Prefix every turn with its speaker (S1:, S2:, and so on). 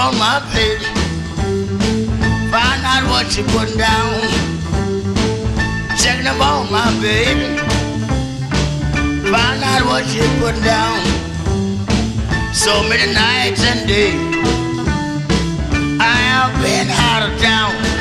S1: on my baby. Find out what she putting down. Checking up on my baby. Find out what she putting down. So many nights and days I have been out of town.